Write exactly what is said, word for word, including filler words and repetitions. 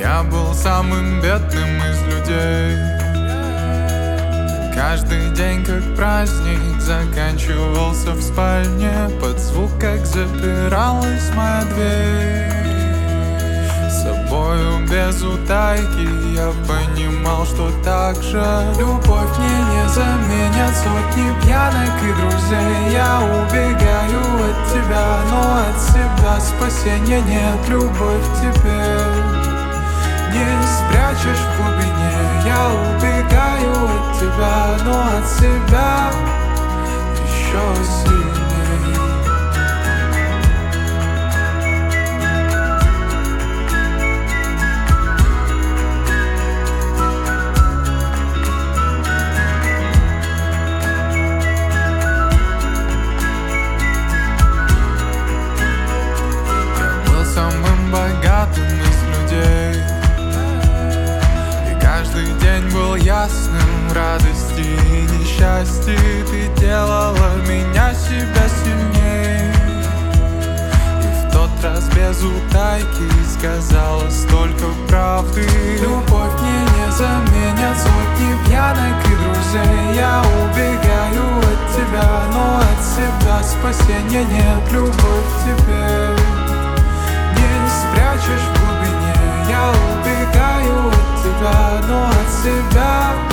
Я был самым бедным из людей. Каждый день как праздник заканчивался в спальне под звук, как запиралась моя дверь. С собою без утайки я понимал, что так же любовь мне не заменят сотни пьянок и друзей. Я убегаю от тебя, но от себя спасения нет. Любовь теперь не спрячешь в глубине. Я убегаю от тебя, но от себя еще сильней. Я был самым богатым из людей. Каждый день был ясным в радости и несчастье. Ты делала меня себя сильней. И в тот раз без утайки сказала столько правды. Любовь мне не заменят сотни пьянок и друзей. Я убегаю от тебя, но от себя спасения нет. Любовь теперь не спрячешь в глубине. Я убегаю от тебя, но от себя